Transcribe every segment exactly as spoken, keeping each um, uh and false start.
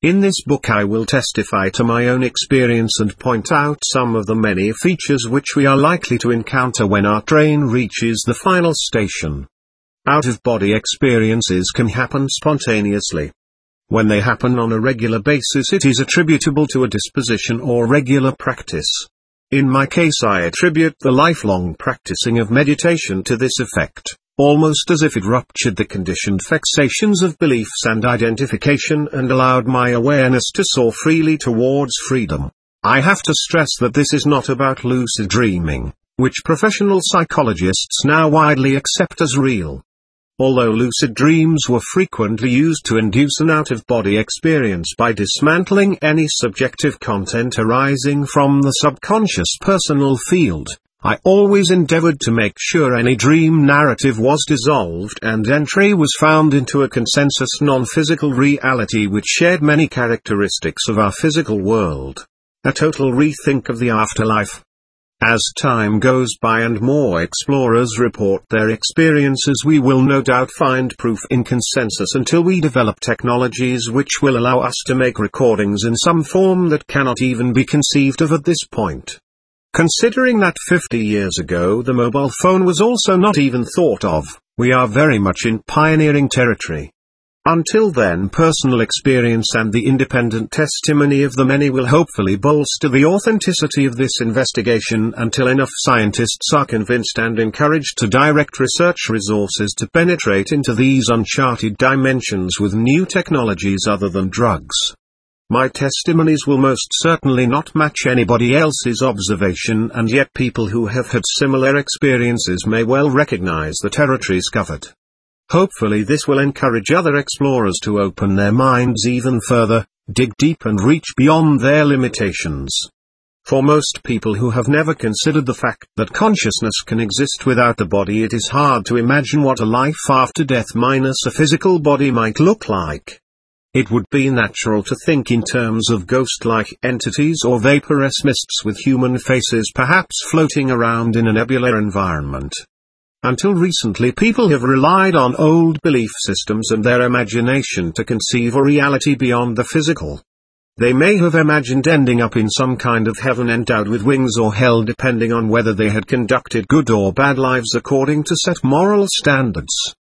In this book I will testify to my own experience and point out some of the many features which we are likely to encounter when our train reaches the final station. Out-of-body experiences can happen spontaneously. When they happen on a regular basis, it is attributable to a disposition or regular practice. In my case, I attribute the lifelong practicing of meditation to this effect, almost as if it ruptured the conditioned fixations of beliefs and identification and allowed my awareness to soar freely towards freedom. I have to stress that this is not about lucid dreaming, which professional psychologists now widely accept as real. Although lucid dreams were frequently used to induce an out-of-body experience by dismantling any subjective content arising from the subconscious personal field, I always endeavored to make sure any dream narrative was dissolved and entry was found into a consensus non-physical reality which shared many characteristics of our physical world. A total rethink of the afterlife. As time goes by and more explorers report their experiences, we will no doubt find proof in consensus until we develop technologies which will allow us to make recordings in some form that cannot even be conceived of at this point. Considering that fifty years ago the mobile phone was also not even thought of, we are very much in pioneering territory. Until then, personal experience and the independent testimony of the many will hopefully bolster the authenticity of this investigation until enough scientists are convinced and encouraged to direct research resources to penetrate into these uncharted dimensions with new technologies other than drugs. My testimonies will most certainly not match anybody else's observation, and yet people who have had similar experiences may well recognize the territories covered. Hopefully this will encourage other explorers to open their minds even further, dig deep and reach beyond their limitations. For most people who have never considered the fact that consciousness can exist without the body, it is hard to imagine what a life after death minus a physical body might look like. It would be natural to think in terms of ghost-like entities or vaporous mists with human faces perhaps floating around in a nebular environment. Until recently, people have relied on old belief systems and their imagination to conceive a reality beyond the physical. They may have imagined ending up in some kind of heaven endowed with wings or hell, depending on whether they had conducted good or bad lives according to set moral standards.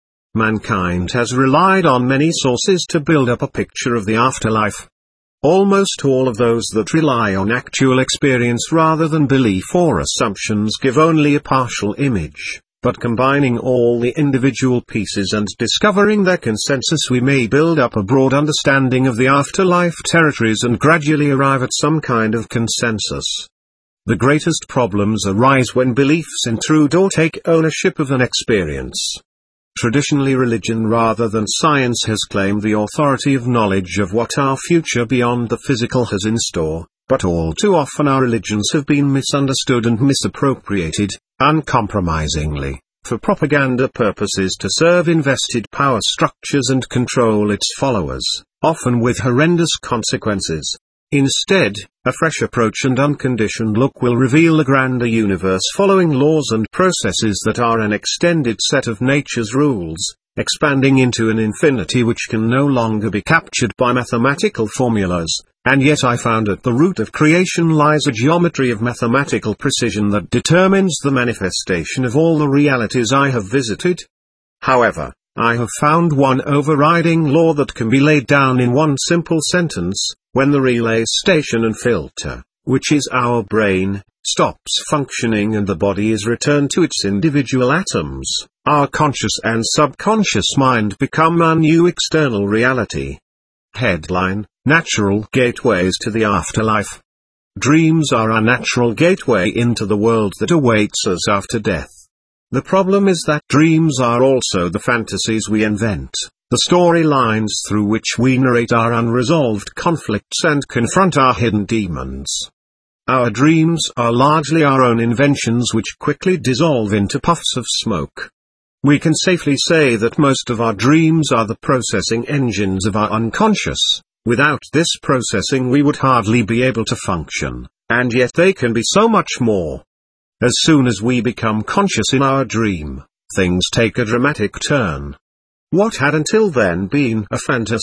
Mankind has relied on many sources to build up a picture of the afterlife. Almost all of those that rely on actual experience rather than belief or assumptions give only a partial image. But combining all the individual pieces and discovering their consensus, we may build up a broad understanding of the afterlife territories and gradually arrive at some kind of consensus. The greatest problems arise when beliefs intrude or take ownership of an experience. Traditionally, religion rather than science has claimed the authority of knowledge of what our future beyond the physical has in store, but all too often our religions have been misunderstood and misappropriated, uncompromisingly, for propaganda purposes to serve invested power structures and control its followers, often with horrendous consequences. Instead, a fresh approach and unconditioned look will reveal a grander universe following laws and processes that are an extended set of nature's rules, expanding into an infinity which can no longer be captured by mathematical formulas. And yet I found at the root of creation lies a geometry of mathematical precision that determines the manifestation of all the realities I have visited. However, I have found one overriding law that can be laid down in one simple sentence: when the relay station and filter, which is our brain, stops functioning and the body is returned to its individual atoms, our conscious and subconscious mind become our new external reality. Headline: Natural Gateways to the Afterlife. Dreams are our natural gateway into the world that awaits us after death. The problem is that dreams are also the fantasies we invent, the storylines through which we narrate our unresolved conflicts and confront our hidden demons. Our dreams are largely our own inventions which quickly dissolve into puffs of smoke. We can safely say that most of our dreams are the processing engines of our unconscious. Without this processing we would hardly be able to function, and yet they can be so much more. As soon as we become conscious in our dream, things take a dramatic turn. What had until then been a fantasy,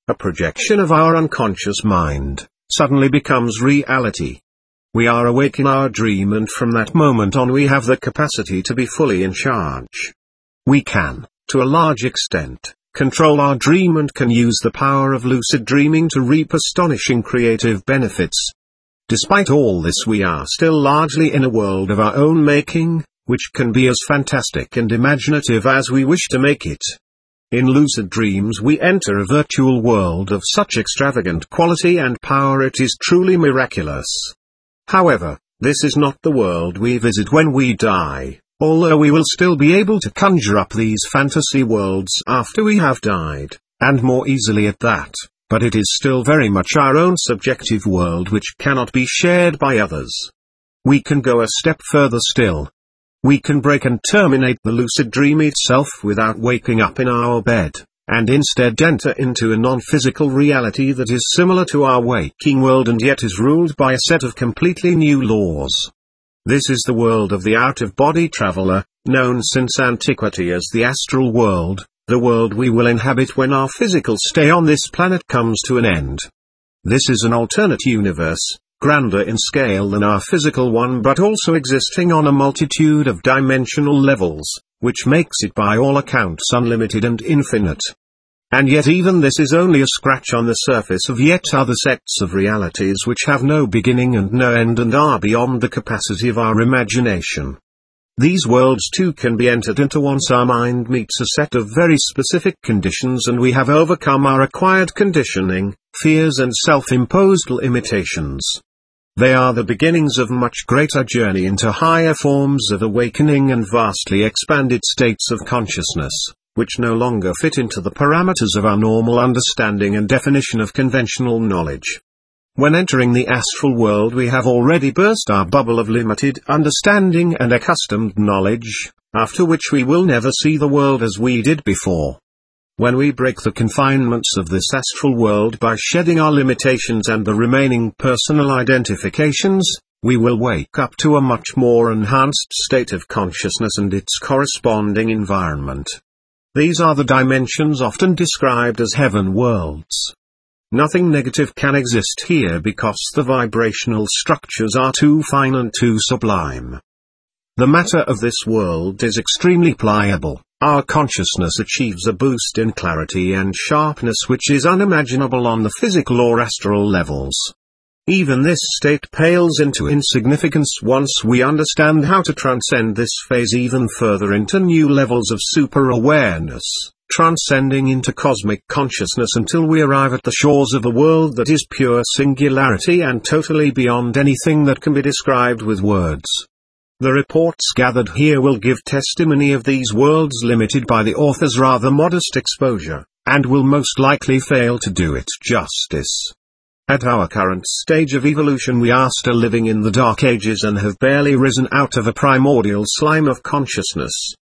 a projection of our unconscious mind, suddenly becomes reality. We are awake in our dream, and from that moment on we have the capacity to be fully in charge. We can, to a large extent, control our dream and can use the power of lucid dreaming to reap astonishing creative benefits. Despite all this, we are still largely in a world of our own making, which can be as fantastic and imaginative as we wish to make it. In lucid dreams we enter a virtual world of such extravagant quality and power it is truly miraculous. However, this is not the world we visit when we die, although we will still be able to conjure up these fantasy worlds after we have died, and more easily at that, but it is still very much our own subjective world which cannot be shared by others. We can go a step further still. We can break and terminate the lucid dream itself without waking up in our bed, and instead enter into a non-physical reality that is similar to our waking world and yet is ruled by a set of completely new laws. This is the world of the out-of-body traveler, known since antiquity as the astral world, the world we will inhabit when our physical stay on this planet comes to an end. This is an alternate universe, grander in scale than our physical one but also existing on a multitude of dimensional levels, which makes it by all accounts unlimited and infinite. And yet even this is only a scratch on the surface of yet other sets of realities which have no beginning and no end and are beyond the capacity of our imagination. These worlds too can be entered into once our mind meets a set of very specific conditions and we have overcome our acquired conditioning, fears and self-imposed limitations. They are the beginnings of much greater journey into higher forms of awakening and vastly expanded states of consciousness, which no longer fit into the parameters of our normal understanding and definition of conventional knowledge. When entering the astral world we have already burst our bubble of limited understanding and accustomed knowledge, after which we will never see the world as we did before. When we break the confinements of this astral world by shedding our limitations and the remaining personal identifications, we will wake up to a much more enhanced state of consciousness and its corresponding environment. These are the dimensions often described as heaven worlds. Nothing negative can exist here because the vibrational structures are too fine and too sublime. The matter of this world is extremely pliable. Our consciousness achieves a boost in clarity and sharpness which is unimaginable on the physical or astral levels. Even this state pales into insignificance once we understand how to transcend this phase even further into new levels of super-awareness, transcending into cosmic consciousness until we arrive at the shores of a world that is pure singularity and totally beyond anything that can be described with words. The reports gathered here will give testimony of these worlds limited by the author's rather modest exposure, and will most likely fail to do it justice. At our current stage of evolution we are still living in the Dark Ages and have barely risen out of a primordial slime of consciousness.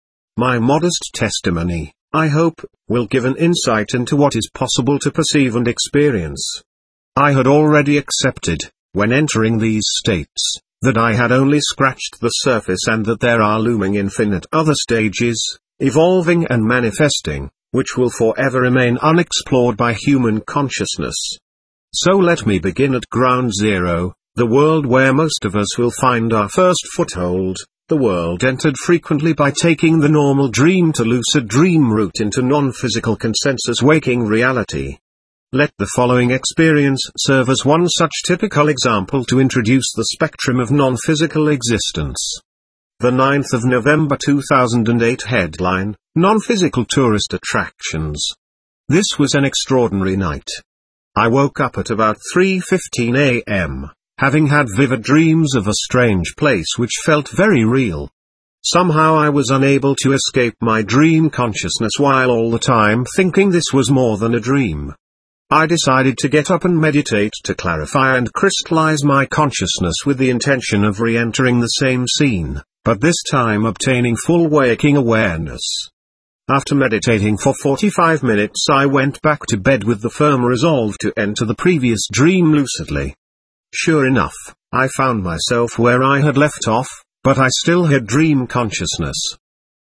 My modest testimony, I hope, will give an insight into what is possible to perceive and experience. I had already accepted, when entering these states, that I had only scratched the surface and that there are looming infinite other stages, evolving and manifesting, which will forever remain unexplored by human consciousness. So let me begin at ground zero, the world where most of us will find our first foothold, the world entered frequently by taking the normal dream to lucid dream route into non-physical consensus waking reality. Let the following experience serve as one such typical example to introduce the spectrum of non-physical existence. The ninth of November two thousand eight headline, Non-Physical Tourist Attractions. This was an extraordinary night. I woke up at about three fifteen a m, having had vivid dreams of a strange place which felt very real. Somehow I was unable to escape my dream consciousness while all the time thinking this was more than a dream. I decided to get up and meditate to clarify and crystallize my consciousness with the intention of re-entering the same scene, but this time obtaining full waking awareness. After meditating for forty-five minutes I went back to bed with the firm resolve to enter the previous dream lucidly. Sure enough, I found myself where I had left off, but I still had dream consciousness.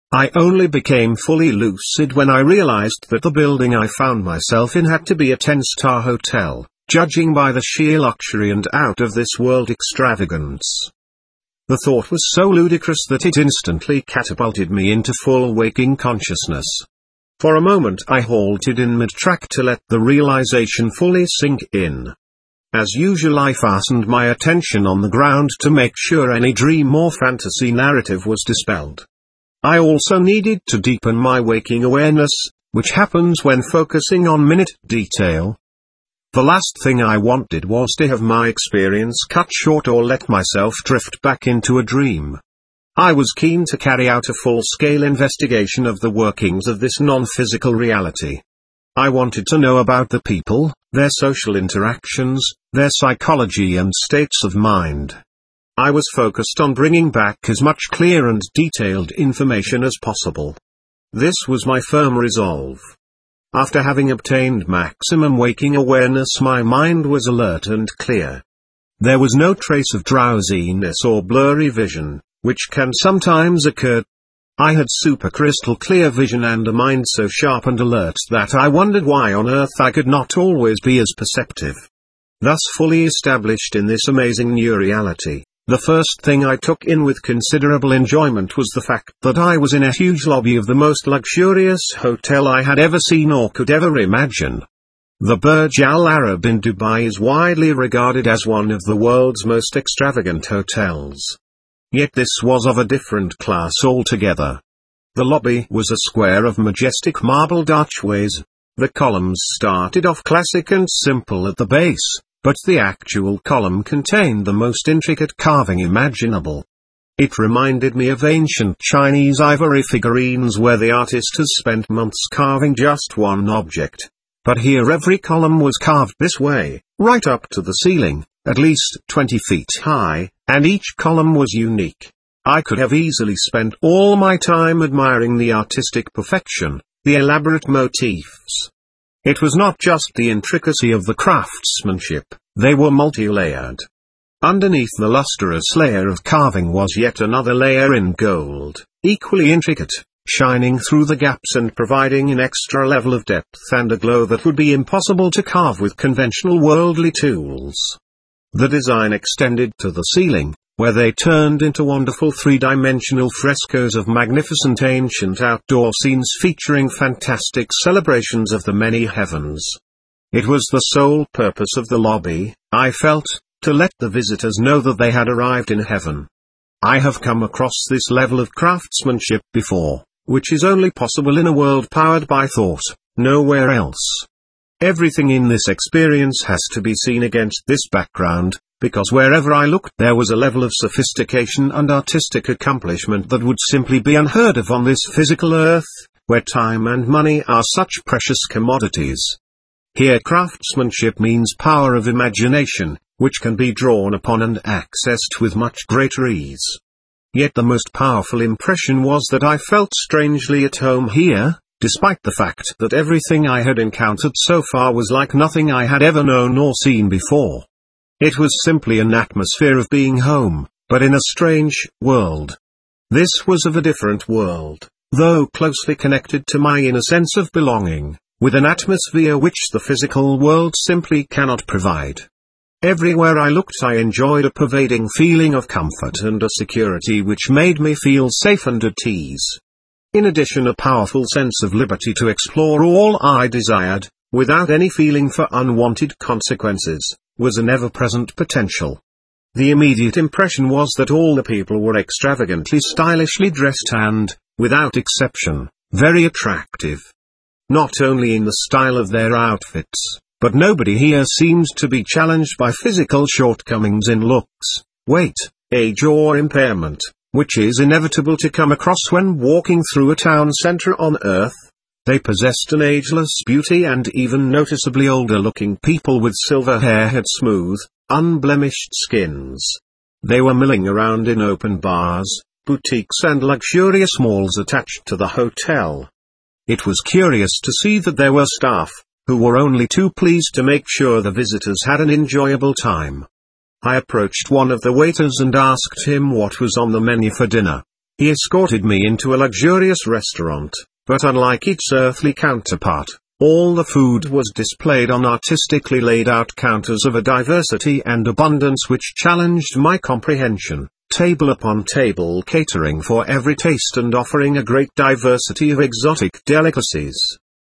I only became fully lucid when I realized that the building I found myself in had to be a ten-star hotel, judging by the sheer luxury and out-of-this-world extravagance. The thought was so ludicrous that it instantly catapulted me into full waking consciousness. For a moment I halted in mid-track to let the realization fully sink in. As usual, I fastened my attention on the ground to make sure any dream or fantasy narrative was dispelled. I also needed to deepen my waking awareness, which happens when focusing on minute detail. The last thing I wanted was to have my experience cut short or let myself drift back into a dream. I was keen to carry out a full-scale investigation of the workings of this non-physical reality. I wanted to know about the people, their social interactions, their psychology and states of mind. I was focused on bringing back as much clear and detailed information as possible. This was my firm resolve. After having obtained maximum waking awareness, my mind was alert and clear. There was no trace of drowsiness or blurry vision, which can sometimes occur. I had super crystal clear vision and a mind so sharp and alert that I wondered why on earth I could not always be as perceptive. Thus fully established in this amazing new reality, the first thing I took in with considerable enjoyment was the fact that I was in a huge lobby of the most luxurious hotel I had ever seen or could ever imagine. The Burj Al Arab in Dubai is widely regarded as one of the world's most extravagant hotels. Yet this was of a different class altogether. The lobby was a square of majestic marbled archways. The columns started off classic and simple at the base, but the actual column contained the most intricate carving imaginable. It reminded me of ancient Chinese ivory figurines where the artist has spent months carving just one object. But here every column was carved this way, right up to the ceiling, at least twenty feet high, and each column was unique. I could have easily spent all my time admiring the artistic perfection, the elaborate motifs. It was not just the intricacy of the craftsmanship, they were multi-layered. Underneath the lustrous layer of carving was yet another layer in gold, equally intricate, shining through the gaps and providing an extra level of depth and a glow that would be impossible to carve with conventional worldly tools. The design extended to the ceiling, where they turned into wonderful three-dimensional frescoes of magnificent ancient outdoor scenes featuring fantastic celebrations of the many heavens. It was the sole purpose of the lobby, I felt, to let the visitors know that they had arrived in heaven. I have come across this level of craftsmanship before, which is only possible in a world powered by thought, nowhere else. Everything in this experience has to be seen against this background, because wherever I looked there was a level of sophistication and artistic accomplishment that would simply be unheard of on this physical earth, where time and money are such precious commodities. Here craftsmanship means power of imagination, which can be drawn upon and accessed with much greater ease. Yet the most powerful impression was that I felt strangely at home here, despite the fact that everything I had encountered so far was like nothing I had ever known or seen before. It was simply an atmosphere of being home, but in a strange world. This was of a different world, though closely connected to my inner sense of belonging, with an atmosphere which the physical world simply cannot provide. Everywhere I looked I enjoyed a pervading feeling of comfort and a security which made me feel safe and at ease. In addition, a powerful sense of liberty to explore all I desired, without any feeling for unwanted consequences, was an ever-present potential. The immediate impression was that all the people were extravagantly stylishly dressed and, without exception, very attractive. Not only in the style of their outfits, but nobody here seemed to be challenged by physical shortcomings in looks, weight, age or impairment, which is inevitable to come across when walking through a town center on Earth. They possessed an ageless beauty, and even noticeably older-looking people with silver hair had smooth, unblemished skins. They were milling around in open bars, boutiques and luxurious malls attached to the hotel. It was curious to see that there were staff, who were only too pleased to make sure the visitors had an enjoyable time. I approached one of the waiters and asked him what was on the menu for dinner. He escorted me into a luxurious restaurant, but unlike its earthly counterpart, all the food was displayed on artistically laid out counters of a diversity and abundance which challenged my comprehension, table upon table catering for every taste and offering a great diversity of exotic delicacies.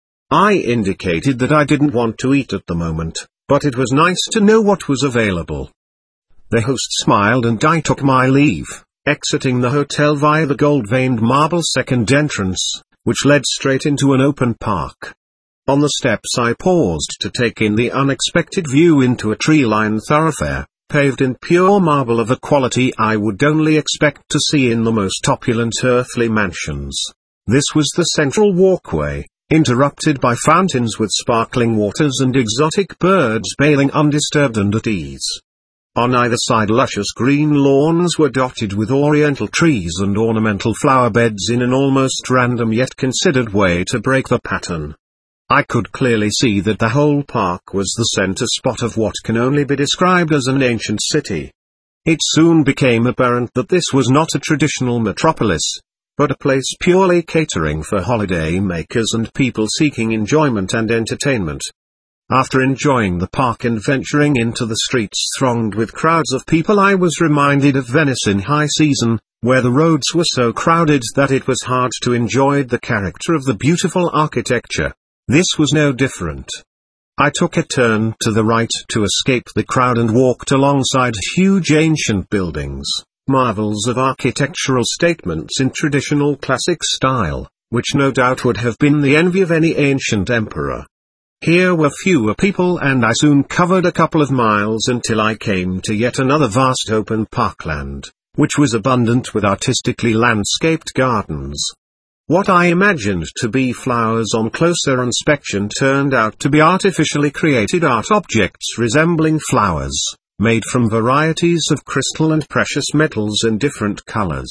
I indicated that I didn't want to eat at the moment, but it was nice to know what was available. The host smiled and I took my leave, exiting the hotel via the gold-veined marble second entrance, which led straight into an open park. On the steps I paused to take in the unexpected view into a tree-lined thoroughfare, paved in pure marble of a quality I would only expect to see in the most opulent earthly mansions. This was the central walkway, interrupted by fountains with sparkling waters and exotic birds bathing undisturbed and at ease. On either side luscious green lawns were dotted with oriental trees and ornamental flower beds in an almost random yet considered way to break the pattern. I could clearly see that the whole park was the center spot of what can only be described as an ancient city. It soon became apparent that this was not a traditional metropolis, but a place purely catering for holiday makers and people seeking enjoyment and entertainment. After enjoying the park and venturing into the streets thronged with crowds of people, I was reminded of Venice in high season, where the roads were so crowded that it was hard to enjoy the character of the beautiful architecture. This was no different. I took a turn to the right to escape the crowd and walked alongside huge ancient buildings, marvels of architectural statements in traditional classic style, which no doubt would have been the envy of any ancient emperor. Here were fewer people and I soon covered a couple of miles until I came to yet another vast open parkland, which was abundant with artistically landscaped gardens. What I imagined to be flowers on closer inspection turned out to be artificially created art objects resembling flowers, made from varieties of crystal and precious metals in different colors.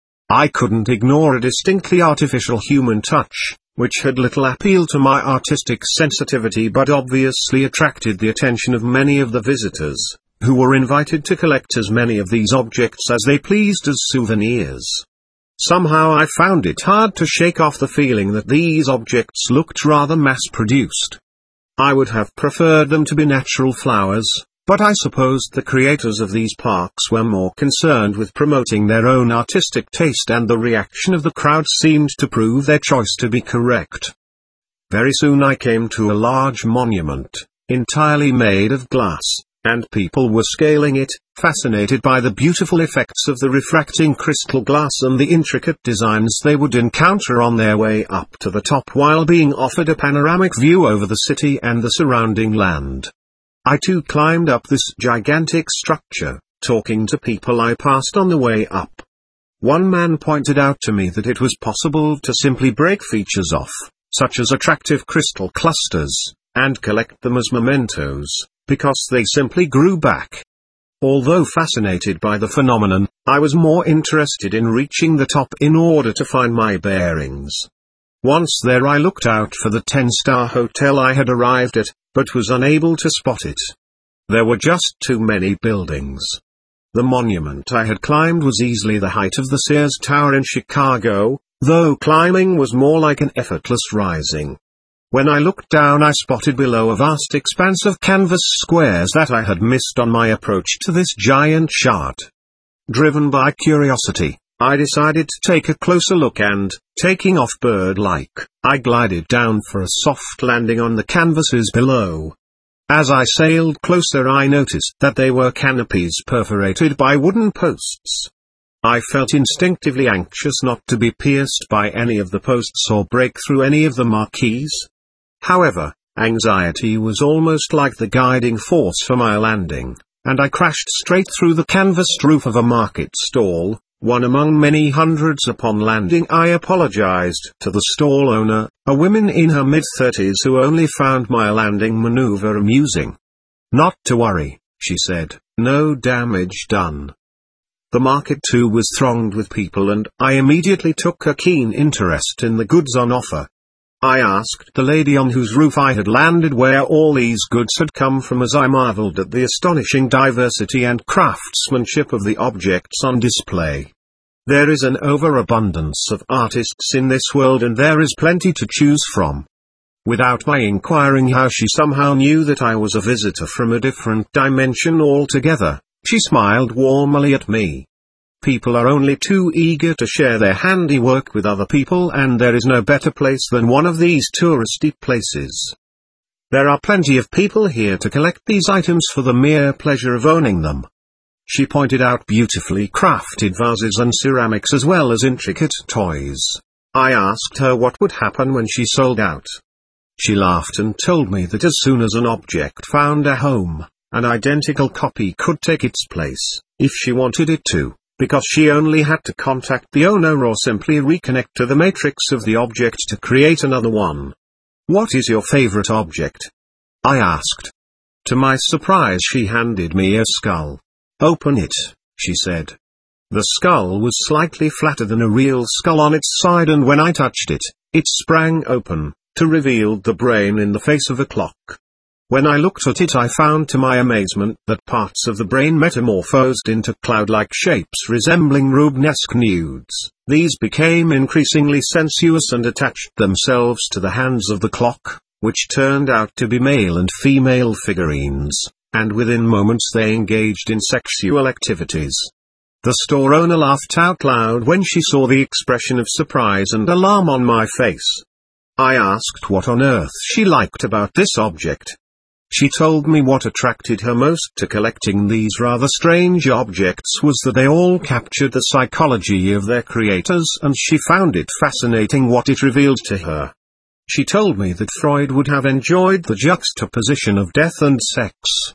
I couldn't ignore a distinctly artificial human touch, which had little appeal to my artistic sensitivity but obviously attracted the attention of many of the visitors, who were invited to collect as many of these objects as they pleased as souvenirs. Somehow I found it hard to shake off the feeling that these objects looked rather mass-produced. I would have preferred them to be natural flowers, but I supposed the creators of these parks were more concerned with promoting their own artistic taste, and the reaction of the crowd seemed to prove their choice to be correct. Very soon I came to a large monument, entirely made of glass, and people were scaling it, fascinated by the beautiful effects of the refracting crystal glass and the intricate designs they would encounter on their way up to the top while being offered a panoramic view over the city and the surrounding land. I too climbed up this gigantic structure, talking to people I passed on the way up. One man pointed out to me that it was possible to simply break features off, such as attractive crystal clusters, and collect them as mementos, because they simply grew back. Although fascinated by the phenomenon, I was more interested in reaching the top in order to find my bearings. Once there I looked out for the ten-star hotel I had arrived at, but was unable to spot it. There were just too many buildings. The monument I had climbed was easily the height of the Sears Tower in Chicago, though climbing was more like an effortless rising. When I looked down I spotted below a vast expanse of canvas squares that I had missed on my approach to this giant shard. Driven by curiosity, I decided to take a closer look and, taking off bird-like, I glided down for a soft landing on the canvases below. As I sailed closer I noticed that they were canopies perforated by wooden posts. I felt instinctively anxious not to be pierced by any of the posts or break through any of the marquees. However, anxiety was almost like the guiding force for my landing, and I crashed straight through the canvassed roof of a market stall, one among many hundreds. Upon landing I apologized to the stall owner, a woman in her mid-thirties who only found my landing maneuver amusing. "Not to worry," she said, "no damage done." The market too was thronged with people and I immediately took a keen interest in the goods on offer. I asked the lady on whose roof I had landed where all these goods had come from as I marveled at the astonishing diversity and craftsmanship of the objects on display. There is an overabundance of artists in this world and there is plenty to choose from. Without my inquiring how she somehow knew that I was a visitor from a different dimension altogether, she smiled warmly at me. People are only too eager to share their handiwork with other people, and there is no better place than one of these touristy places. There are plenty of people here to collect these items for the mere pleasure of owning them. She pointed out beautifully crafted vases and ceramics as well as intricate toys. I asked her what would happen when she sold out. She laughed and told me that as soon as an object found a home, an identical copy could take its place, if she wanted it to, because she only had to contact the owner or simply reconnect to the matrix of the object to create another one. What is your favorite object? I asked. To my surprise, she handed me a skull. Open it, she said. The skull was slightly flatter than a real skull on its side, and when I touched it, it sprang open, to reveal the brain in the face of a clock. When I looked at it, I found to my amazement that parts of the brain metamorphosed into cloud-like shapes resembling Rubenesque nudes. These became increasingly sensuous and attached themselves to the hands of the clock, which turned out to be male and female figurines, and within moments they engaged in sexual activities. The store owner laughed out loud when she saw the expression of surprise and alarm on my face. I asked what on earth she liked about this object. She told me what attracted her most to collecting these rather strange objects was that they all captured the psychology of their creators, and she found it fascinating what it revealed to her. She told me that Freud would have enjoyed the juxtaposition of death and sex.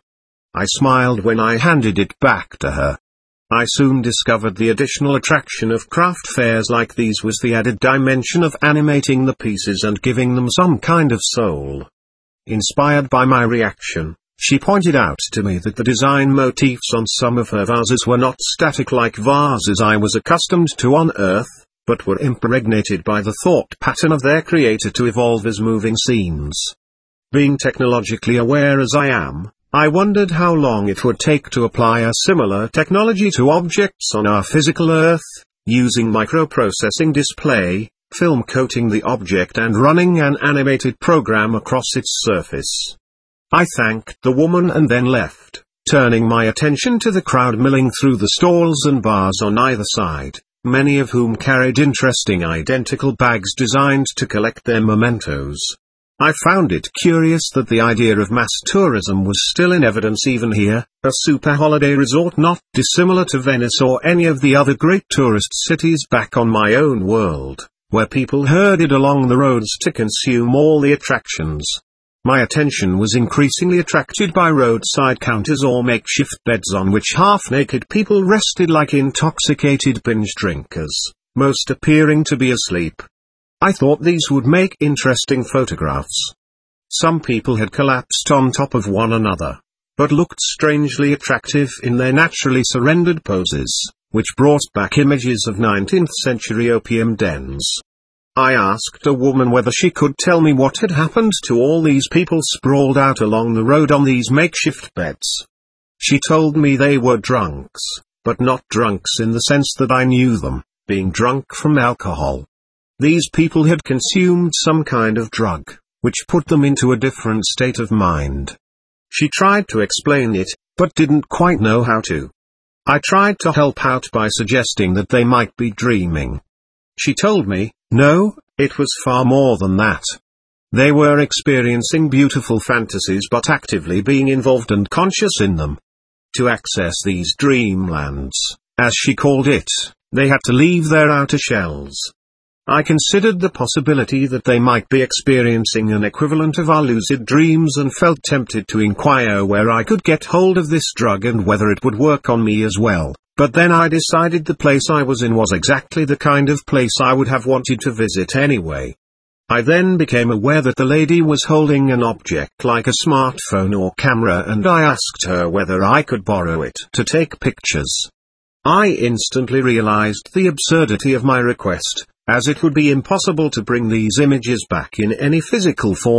I smiled when I handed it back to her. I soon discovered the additional attraction of craft fairs like these was the added dimension of animating the pieces and giving them some kind of soul. Inspired by my reaction, she pointed out to me that the design motifs on some of her vases were not static like vases I was accustomed to on Earth, but were impregnated by the thought pattern of their creator to evolve as moving scenes. Being technologically aware as I am, I wondered how long it would take to apply a similar technology to objects on our physical Earth, using microprocessing display, film coating the object and running an animated program across its surface. I thanked the woman and then left, turning my attention to the crowd milling through the stalls and bars on either side, many of whom carried interesting identical bags designed to collect their mementos. I found it curious that the idea of mass tourism was still in evidence even here, a super holiday resort not dissimilar to Venice or any of the other great tourist cities back on my own world, where people herded along the roads to consume all the attractions. My attention was increasingly attracted by roadside counters or makeshift beds on which half-naked people rested like intoxicated binge drinkers, most appearing to be asleep. I thought these would make interesting photographs. Some people had collapsed on top of one another, but looked strangely attractive in their naturally surrendered poses, which brought back images of nineteenth century opium dens. I asked a woman whether she could tell me what had happened to all these people sprawled out along the road on these makeshift beds. She told me they were drunks, but not drunks in the sense that I knew them, being drunk from alcohol. These people had consumed some kind of drug, which put them into a different state of mind. She tried to explain it, but didn't quite know how to. I tried to help out by suggesting that they might be dreaming. She told me, no, it was far more than that. They were experiencing beautiful fantasies but actively being involved and conscious in them. To access these dreamlands, as she called it, they had to leave their outer shells. I considered the possibility that they might be experiencing an equivalent of our lucid dreams and felt tempted to inquire where I could get hold of this drug and whether it would work on me as well, but then I decided the place I was in was exactly the kind of place I would have wanted to visit anyway. I then became aware that the lady was holding an object like a smartphone or camera, and I asked her whether I could borrow it to take pictures. I instantly realized the absurdity of my request, as it would be impossible to bring these images back in any physical form,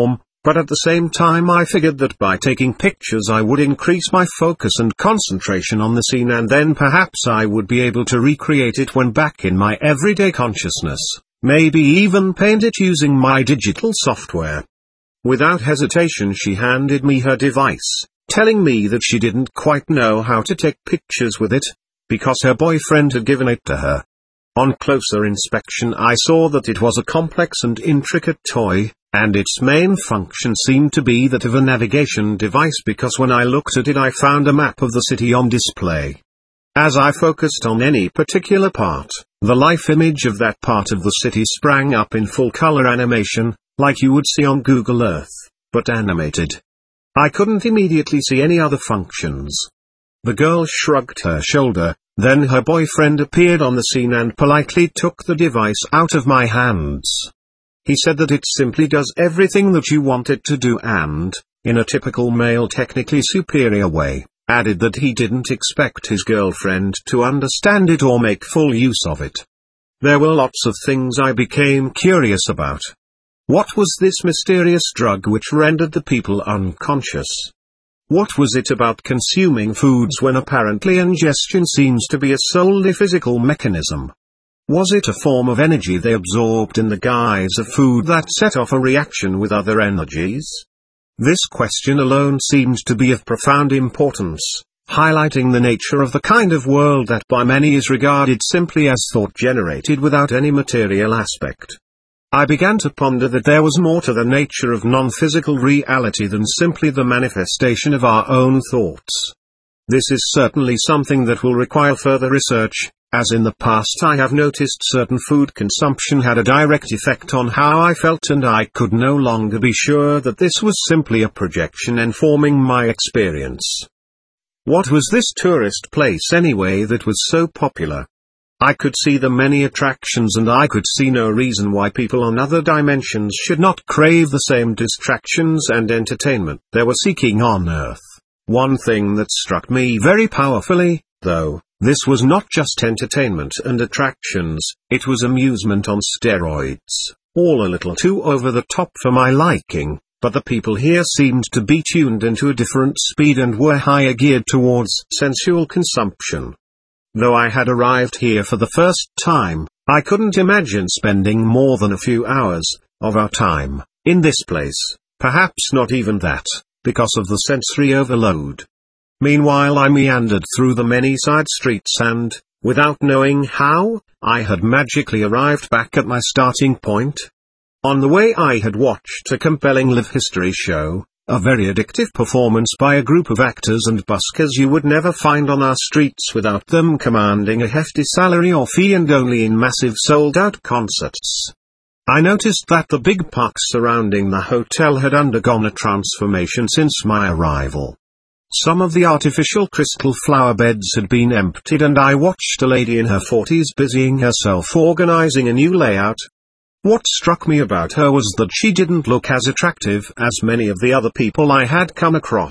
But at the same time I figured that by taking pictures I would increase my focus and concentration on the scene, and then perhaps I would be able to recreate it when back in my everyday consciousness, maybe even paint it using my digital software. Without hesitation she handed me her device, telling me that she didn't quite know how to take pictures with it, because her boyfriend had given it to her. On closer inspection I saw that it was a complex and intricate toy, and its main function seemed to be that of a navigation device, because when I looked at it I found a map of the city on display. As I focused on any particular part, the life image of that part of the city sprang up in full color animation, like you would see on Google Earth, but animated. I couldn't immediately see any other functions. The girl shrugged her shoulder, then her boyfriend appeared on the scene and politely took the device out of my hands. He said that it simply does everything that you want it to do and, in a typical male technically superior way, added that he didn't expect his girlfriend to understand it or make full use of it. There were lots of things I became curious about. What was this mysterious drug which rendered the people unconscious? What was it about consuming foods when apparently ingestion seems to be a solely physical mechanism? Was it a form of energy they absorbed in the guise of food that set off a reaction with other energies? This question alone seemed to be of profound importance, highlighting the nature of the kind of world that by many is regarded simply as thought generated without any material aspect. I began to ponder that there was more to the nature of non-physical reality than simply the manifestation of our own thoughts. This is certainly something that will require further research, as in the past I have noticed certain food consumption had a direct effect on how I felt, and I could no longer be sure that this was simply a projection informing my experience. What was this tourist place anyway that was so popular? I could see the many attractions, and I could see no reason why people on other dimensions should not crave the same distractions and entertainment they were seeking on Earth. One thing that struck me very powerfully, though, this was not just entertainment and attractions, it was amusement on steroids, all a little too over the top for my liking, but the people here seemed to be tuned into a different speed and were higher geared towards sensual consumption. Though I had arrived here for the first time, I couldn't imagine spending more than a few hours of our time in this place, perhaps not even that, because of the sensory overload. Meanwhile I meandered through the many side streets and, without knowing how, I had magically arrived back at my starting point. On the way I had watched a compelling live history show, a very addictive performance by a group of actors and buskers you would never find on our streets without them commanding a hefty salary or fee, and only in massive sold-out concerts. I noticed that the big park surrounding the hotel had undergone a transformation since my arrival. Some of the artificial crystal flower beds had been emptied, and I watched a lady in her forties busying herself organizing a new layout. What struck me about her was that she didn't look as attractive as many of the other people I had come across.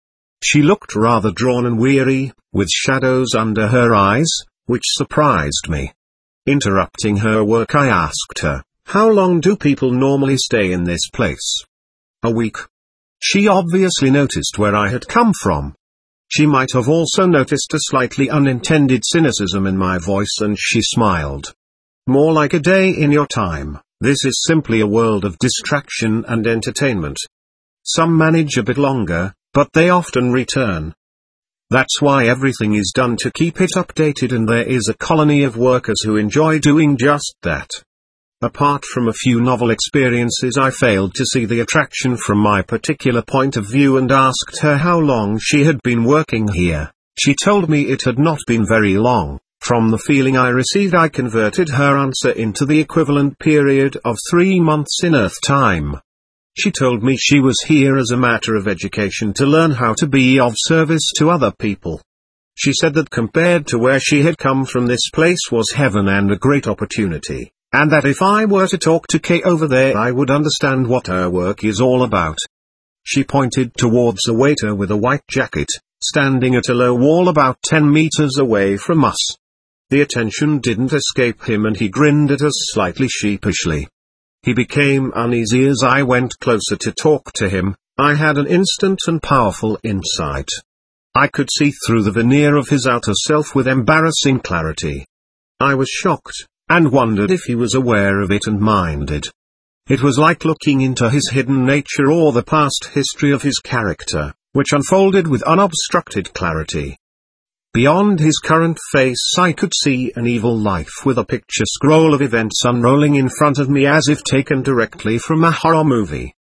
She looked rather drawn and weary, with shadows under her eyes, which surprised me. Interrupting her work, I asked her, "How long do people normally stay in this place?" "A week." She obviously noticed where I had come from. She might have also noticed a slightly unintended cynicism in my voice, and she smiled. "More like a day in your time. This is simply a world of distraction and entertainment. Some manage a bit longer, but they often return. That's why everything is done to keep it updated, and there is a colony of workers who enjoy doing just that." Apart from a few novel experiences, I failed to see the attraction from my particular point of view and asked her how long she had been working here. She told me it had not been very long. From the feeling I received, I converted her answer into the equivalent period of three months in Earth time. She told me she was here as a matter of education to learn how to be of service to other people. She said that compared to where she had come from, this place was heaven and a great opportunity, and that if I were to talk to Kay over there I would understand what her work is all about. She pointed towards a waiter with a white jacket, standing at a low wall about ten meters away from us. The attention didn't escape him, and he grinned at us slightly sheepishly. He became uneasy as I went closer to talk to him. I had an instant and powerful insight. I could see through the veneer of his outer self with embarrassing clarity. I was shocked, and wondered if he was aware of it and minded. It was like looking into his hidden nature or the past history of his character, which unfolded with unobstructed clarity. Beyond his current face I could see an evil life with a picture scroll of events unrolling in front of me as if taken directly from a horror movie.